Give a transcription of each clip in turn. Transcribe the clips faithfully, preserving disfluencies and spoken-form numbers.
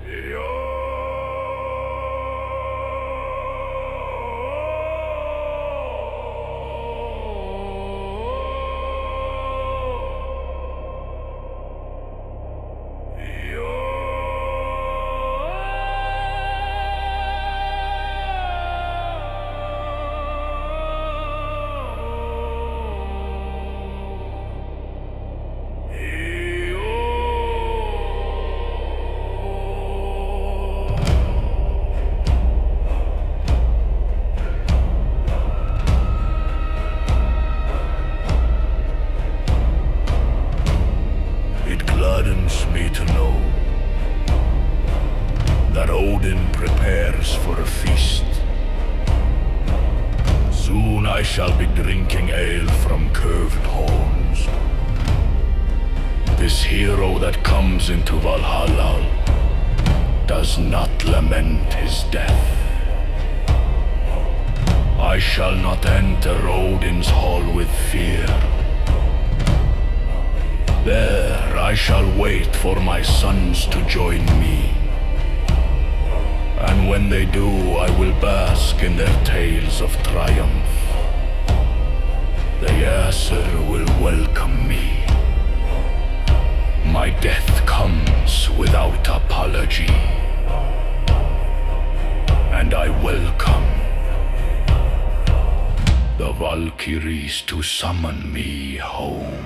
To summon me home.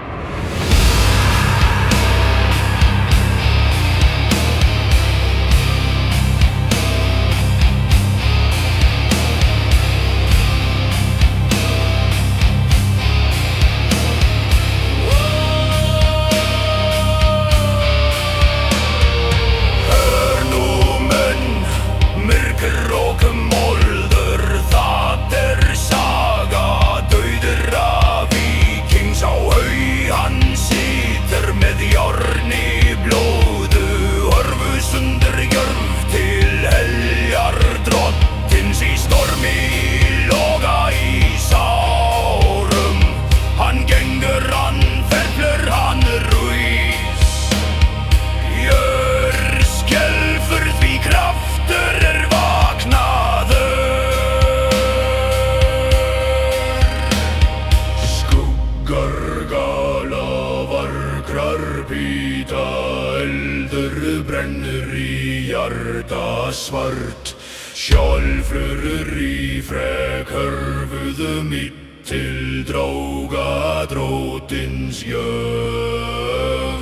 Svart skjálfrur í frekörfuðu mitt til drága drótins gjöf.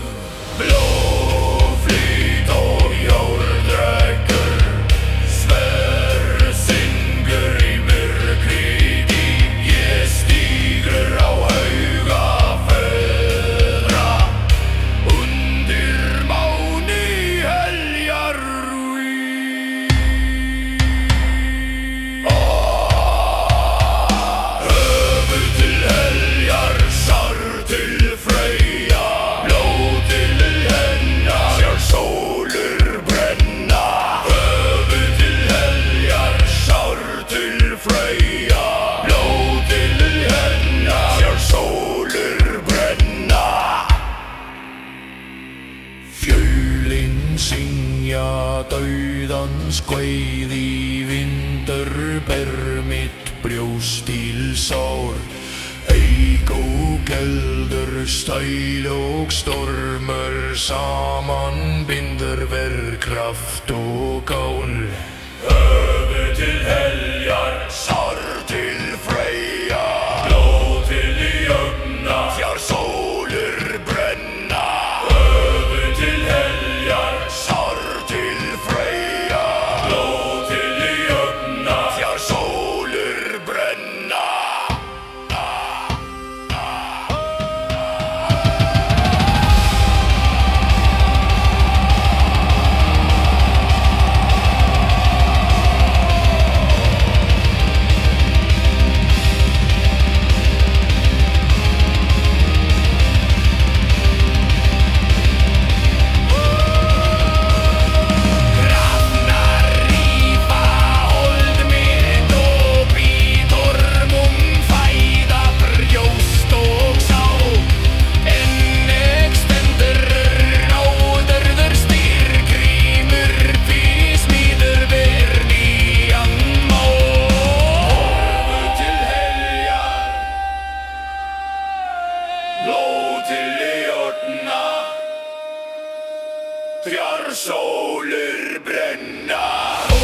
Blóflít og járdrekkur, sver syngur í myrkri dýp. Ég stígur á hauga feðra, undir máni heljar. Dauðans kveið í vindur ber mitt brjóst til sár. Eik og keldur, stæl og stormur saman bindur ver kraft og kál. Höfuð til heljar, sár til Freyja, blóð til jöfna, fjár sólur brenna. Höfuð til heljar, sár til Freyja, blóð til jöfna, fjár sólur brenna. blod til hjortene, Trjar soler brenna.